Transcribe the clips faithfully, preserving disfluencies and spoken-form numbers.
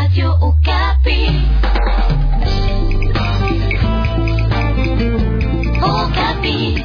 Radio Okapi. Okapi.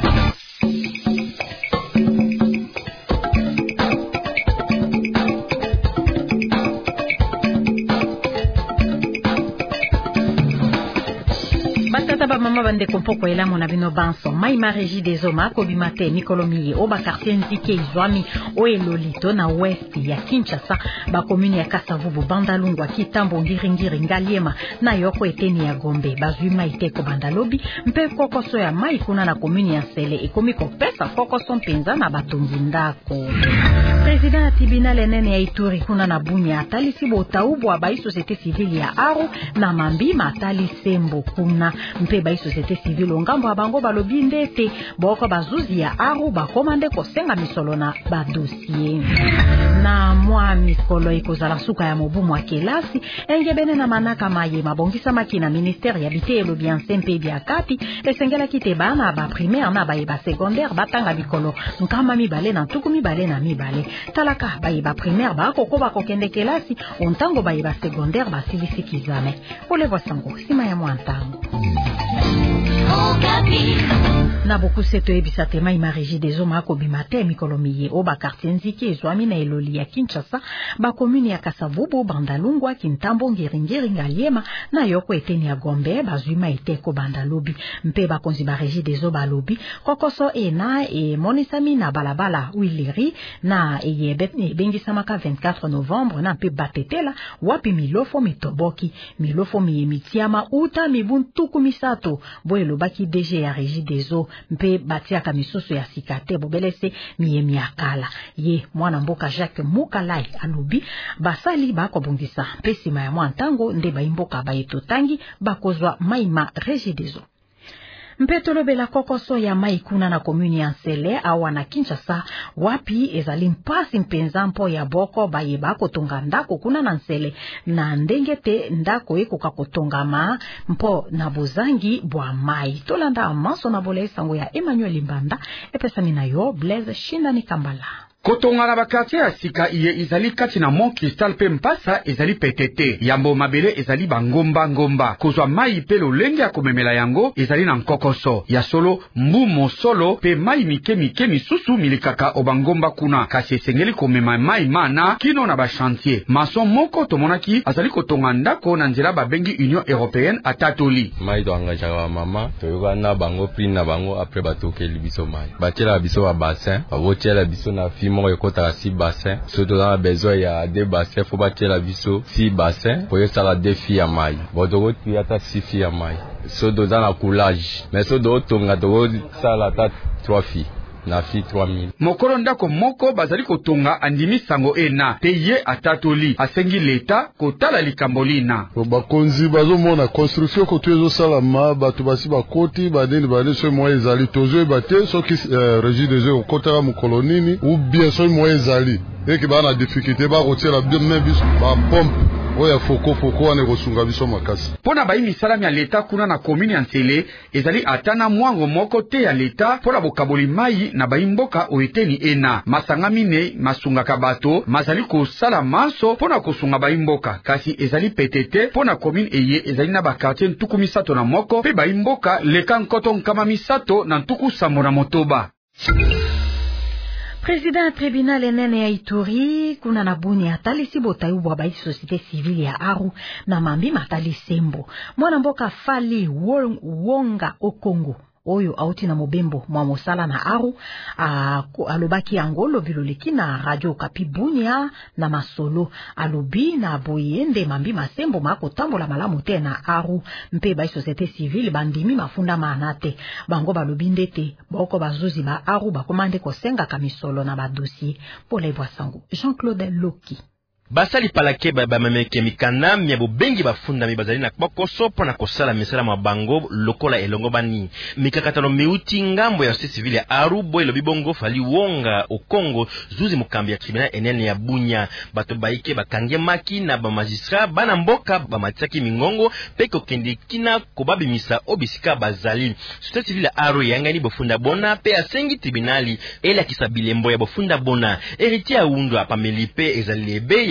Batata mama bande kompoko elamu na bino banso mai ma régie des hommes ko bimate mikolomi oba quartier nzike izwami o elolito na west ya Kinshasa ba commune ya Kasavubu Bandalungwa Kitambo Ngiringiri Ngaliema na yoko eteni ya Gombe bazwi mai teko Bandalobi mpe kokoso ya mai kuna na commune ya Sele ekomiko pesa kokoso mpenza na batongi ndako. President tribunal enene ya Ituri kuna na Bunia atalisi botaubu wa bai société civile ya Aru na Mambi matali sembo kuna mpe bai société civile ngambo abango balobi ndete boko bazuzi ya Aru bakomande kosenga misolo na ba dossier na mwa mikolo ikozala suka ya mobumu wa kelasi engebene na manaka maye mabongisa makina ministère ya bite elobi ansempe bia kati esengela kite bana ba primaire na ba ba secondaire batanga mikolo nkama mibale na tuku mibale na mibale talaka ba ba primaire ba koko ba kokende kelasi ontango ba ba secondaire ba silisi kizame ole vosango sima ya mwantango na boku seto ebisate mai ma régie des hommes ko bimate mikolomiye oba quartier nziki ezwami na eloli ya Kinshasa ba commune ya Kasavubu Bandalungwa Kintambo Ngiringiri Ngaliema na yoko eteni ya Gombe bazwima eteko Bandalobi mpe ba konzi ba régie des hommes alobi kokoso ena e monisami na balabala Wileri na eyebe bengisa maka vingt-quatre novembre na mpe batetela wapi milofo mitoboki milofo miyemitiama uta mibuntuku misato boelo baki D G ya régie des eaux mpe batiaka misusu ya sikate bobelese miyemi akala ye mwana mboka Jacques Mukalai alobi basali bakobongisa mpe sima ya mwantango nde baimboka bayetotangi bakozwa maima régie des eaux mpetolo bela kokoso ya mai kuna na commune ya Nsele awa na Kinshasa wapi ezali mpasi mpenza mpo ya boko bayeba kotonga ndako kuna na Nsele na ndenge te ndako ekoka kotongama mpo na bozangi bwa mai tolanda maso na bola isango ya Emmanuel Mbanda epesani na yo Blaise Shindani Kambala. Kotonga na bakartier ya sika iye ezali kati na Mont Cristal pe mpasa ezali petete. Yambo mabele ezali bangomba ngomba. Kozwa mai pe lolenge ya komemela yango ezali na nkokoso. Ya solo mbu mosolo pe mai mike mike misusu milikaka obangomba kuna. Kasi esengeli komema mai mana kino na ba chantier. Mason moko tomonaki azali kotonga ndako na nzela babengi Union Européenne atatoli. Mai to angajaka mama toyoka na bango prix na bango après batokeli biso mai. Batiela biso ba bassin, babotiela biso na film moko ekota six bassin surtout dans besoin ya deux bassin faut battre la biso six bassin pour ça la défi ya mai bodogo tuyata six filles ya mai so dans la coulage mais so do tonga do ça la ta trois filles na fi trois mille. Mokolo ndako moko bazali kotonga andimi sango ena te ye atatoli asengi leta kotala likambolina. Bakonzi bazomona construction ko tuezo salama batu basi bakoti badeni bade so moye ezali tozo bate so ki régie des eaux kotala mu kolonini ou bien so moye ezali et que ba na difficulté ba rotela bien même bis ba pompe oya foko foko ane kosunga biso makasi. Pona bayi misala ya leta kuna na commune ya Nsele ezali atana mwango moko te ya leta pona bokaboli mai na baimboka oeteni ena masanga mine masunga kabato mazali kosala maso pona kosunga baimboka kasi ezali petete pona commune eye ezali na bakartier ntuku misato na moko pe baimboka leka nkoto nkama misato na ntuku sambo na motoba. Président tribunal enene ya Ituri kuna na Bunia atalisi botayubu wa bai société civile ya Aru na Mambi matali sembo mwana mboka Fali Wonga Okongo oyo auti na mobembo mwa mosala na Aru a, alobaki angolo biloleki na Radio Okapi Bunia na masolo alobi na boyende Mambi masembo mako tambola malamu te na Aru mpe bai société civile bandimi mafunda manate bango balobi ndete boko bazuzi ba Aru bakomande kosenga kamisolo na ba dossier pole bwasango Jean-Claude Loki. Basali palake ba bamemeke mikana miabo bengi bafunda mi bazali na kokoso pona kosala misala mabango lokola elongo bani mikakatano meuti ngambo ya société civile ya Aru boy lobi bongo Fali Wonga Okongo zuzi mukambi ya tribunal enene ya Bunya bato baike bakange maki na ba magistrat bana mboka ba matiaki mingongo peko kende kina kobabi misa obisika bazali société civile ya Aru yangani bofunda bona pe asengi tribunali ela kisabilembo ya bofunda bona héritier undwa pamelipe ezalebe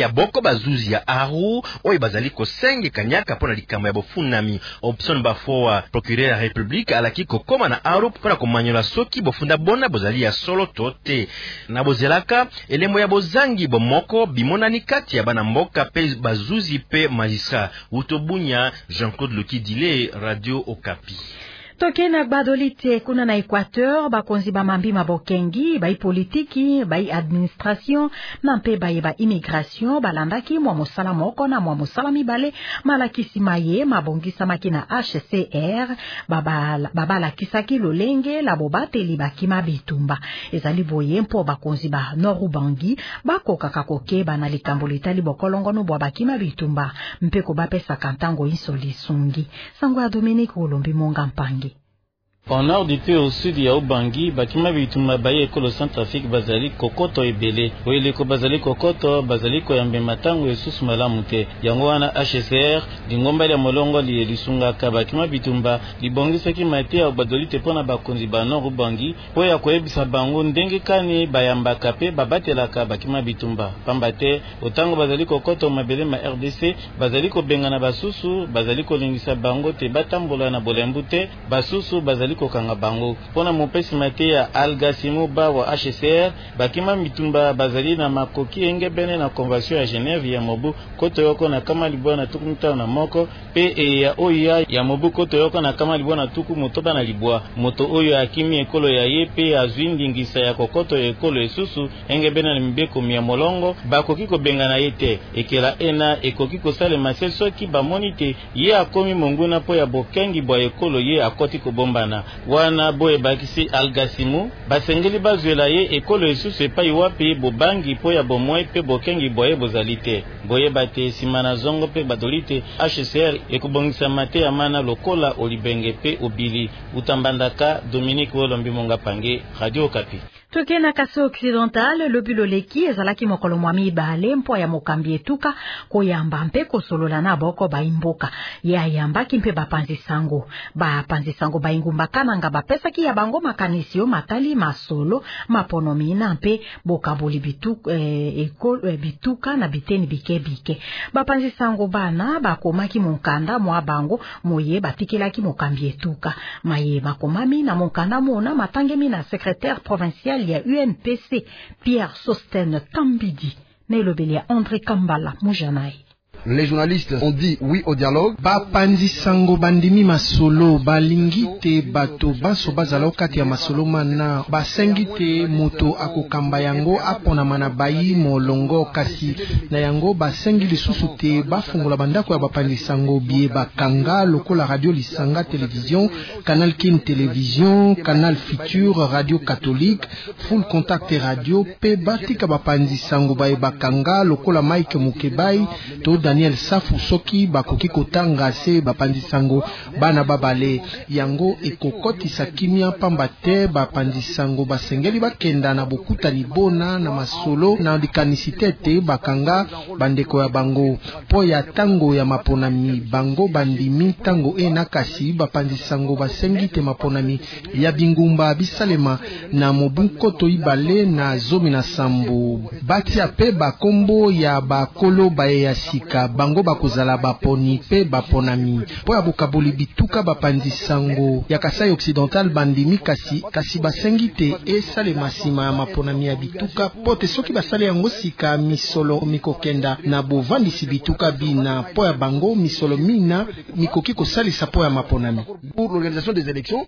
ya boko bazuzi ya Aru oyo bazali kosenge kanyaka pona likambo ya bofunami. Option bafoa procureur ya République alaki kokoma na Aru pona komanyola soki bofunda bona bozali ya solo tote. Na bozelaka elembo ya bozangi bomoko bimonani kati ya bana mboka pe bazuzi pe magistrat. Utobunya Jean-Claude Lokidile, Radio Okapi. Toke na badolite kuna na Equateur bakonzi ba mambi mabokengi bai politiki bai administration na mpe bai ba immigration balandaki mwa mosala moko na mwa mosala mibale malakisi maye mabongisa makina H C R babala babala kisaki lolenge la bobateli bakima bitumba ezali boye mpo bakonzi ba Norubangi bakoka kakoke bana likambo litali bokolongono bwa bakima bitumba mpe ko bapesa kantango insoli sungi sango ya Dominique Olombi Monga Mpangi. Au nord du pays, au sud, il y a Ubangi, Bakima Bituma Baye, Ekolo Centrafrique, Bazali, Kokoto Ebele. Oeleko Bazali Kokoto, Bazali Koyambe Matango, Esus Malamute. Yangoana H C R, Dingomba ya Molongo, li Lisunga Bakima Bitumba, Libongi Saki Mate, au Badoli Tepona Bakonzi Bano, Ubangi, Oya Koebisa Bango, Ndenge Kani, Bayamba Kape, Babatelaka, Bakima Bitumba. Pambate, Otango Bazali Kokoto, Mabele Ma R D C, Bazali Kobengana Basusu, Bazali Kolingisa Bango, Te Batambola na Bolembute, Basusu, Bazali kokanga bango pona mopesi mate ya Algasimo ba wa H C R bakima mitumba bazali na makoki engebene na convention ya Genève ya mobu koto yoko na kama libwana tuku mta na moko pe e ya oya ya mobu koto yoko na kama libwana tuku motoba na libwa moto oyo akimi ekolo ya ye pe azwindingisa ya kokoto ya ekolo esusu engebene na mbeko ya molongo bakoki kobengana yete ekela ena ekoki kosale maseso ki bamonite ye akomi monguna po ya bokengi bwa ekolo ye akoti kobombana wana boye bakisi Algasimu basengeli bazwela ye ekolo esusu epai wapi bobangi po ya bomoi pe bokengi boye bozalite boye bate simana zongo pe badolite H C R ekubongisa mate ya mana lokola olibenge pe obili utambandaka Dominique Olombi Monga Pange, Radio Okapi. Toke na Kasai Occidental, le buloleki ezalaki mokolo mwami bale mpo ya mokambi etuka koyamba mpe kosolola na boko baimboka ya yambaki mpe bapanzi sango bapanzi sango baingumba kananga bapesaki ya bango makanisio matali masolo maponomi na mpe bokaboli bituka eh, ekolo eh, bituka na biteni bike bike bapanzi sango bana bakomaki monkanda mwa bango moye batikelaki mokambi etuka maye makomami na monkanda mona matangemi na secrétaire provincial ya U N P C Pierre Sosten Tambidi Nelobeli ya André Kambala Mujanai. Les journalistes ont dit oui au dialogue. Bapanzi sango bandimi masolo balingite bato baso bazala okati ya masolo mana basengite moto akokamba yango apona mana bayi molongo kasi na yango basengi lisusu te bafungola bandako ya bapanzi sango bie bakanga lokola radio Lisanga télévision, Canal Kin télévision, Canal Futur radio catholique, Full Contact radio pe batika bapanzi sango baye bakanga lokola Mike Mukebai to Daniel Safu soki bakoki kotanga se bapanzi sango bana babale yango ekokoti sakimia pamba te bapanzi sango basengeli bakenda na bokutani bona na masolo na dikanisite te bakanga bandeko ya bango po ya tango ya maponami bango bandimi tango ena kasi bapanzi sango basengi te maponami ya bingumba bisalema na mobunkoto ibale na zomi na sambo batia pe bakombo ya bakolo baye ya sika bango bakozala baponi pe baponami po ya bokaboli bituka bapanzi sango ya Kasai Occidental bandimi kasi kasi basengi te esale masima ya maponami ya bituka pote soki basale yango sika misolo mikokenda na bovandisi bituka bina po ya bango misolo mina mikoki kosalisa po ya maponami pour l'organisation des élections.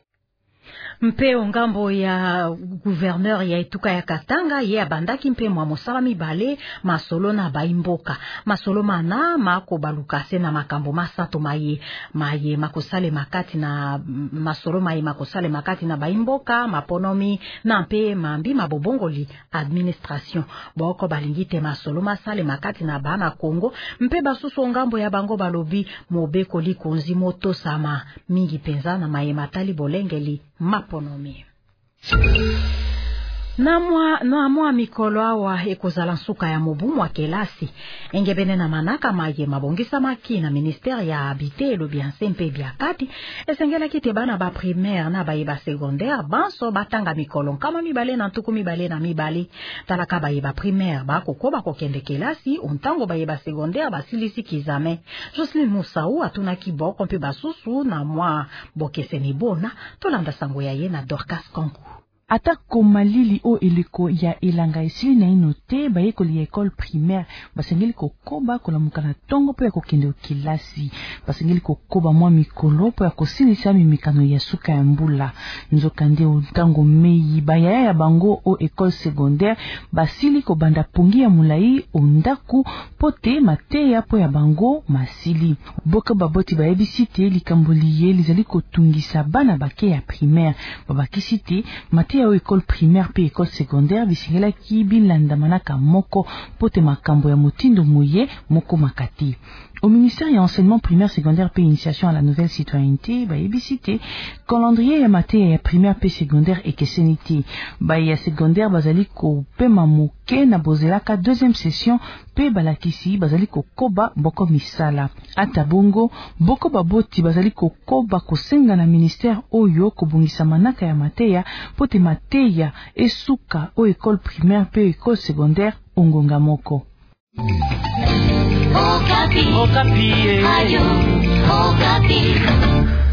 Mpeo ngambo ya gouverneur ya etuka ya Katanga ye abandaki mpe mwa mosala mibale masolo na baimboka masolo mana mako balukase na makambo masato maye maye makosale makati na masolo maye makosale makati na baimboka maponomi na mpe mambi mabobongoli administration boko balingite masolo masale makati na bana Kongo mpe basusu ngambo ya bango balobi mobeko likonzi moto sama mingi penza na maye matali bolengeli maponomi. Na mwa na mwa mikolo awa ekozala nsuka ya mobumu wa kelasi engebene na manaka maye mabongisa makina ministère ya habité lo bien sempe bia kati esengela kite bana ba primaire na ba yeba secondaire banso batanga mikolo kama mibale na ntuku mibale na mibale talaka ba yeba primaire ba kokoba kokende kelasi ontango ba yeba secondaire basilisi kizame Jocelyn Musau atuna kiboko mpe basusu na mwa bokeseni bona tolanda sango ya ye na Dorcas Konku. Ata komalili o eliko ya elanga esili na ino te bayekoli ya école primaire basengeli kokoba kolamuka na tongo po ya kokende okilasi basengeli kokoba mwa mikolo po ya kosilisa mimikano ya suka ya mbula nzokande ontango meyi bayaya ya bango o école secondaire basili kobanda pungi ya mulai ondaku pote mateya po ya bango masili boka baboti bayebisi te likamboli ye lizali kotungisa bana bake ya primaire babakisi te mate ya école primaire pe école secondaire bisingela ki bilanda manaka moko pote makambo ya motindo moye moko makati. Au ministère ya enseignement primaire secondaire pe initiation à la nouvelle citoyenneté ba ebisité calendrier ya mate ya primaire pe secondaire ekeseni te ba ya secondaire bazali ko pema moke na bozelaka deuxième session pe balakisi bazali ko koba boko misala ata bongo boko baboti bazali ko koba kosenga na ministère oyo kobungisa manaka ya mateya pote mateya esuka o école primaire pe école secondaire ongonga moko. Okapi. Okapi. Radio Okapi.